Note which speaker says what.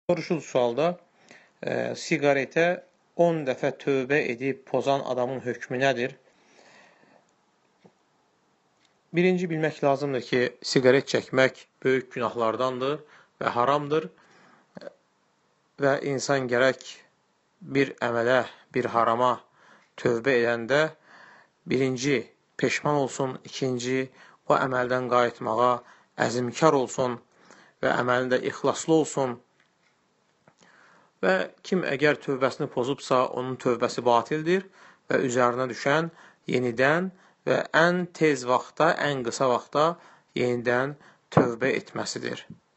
Speaker 1: Soruşul sualda siqaretə 10 dəfə tövbə edib pozan adamın hökmü nədir? Birinci bilmək lazımdır ki, siqaret çəkmək böyük günahlardandır və haramdır və insan gərək bir əmələ, bir harama tövbə edəndə birinci peşman olsun, ikinci o əməldən qayıtmağa əzmkar olsun və əməlində ixlaslı olsun. Və kim əgər tövbəsini pozubsa, onun tövbəsi batildir və üzərinə düşən yenidən və ən tez vaxtda, ən qısa vaxtda yenidən tövbə etməsidir.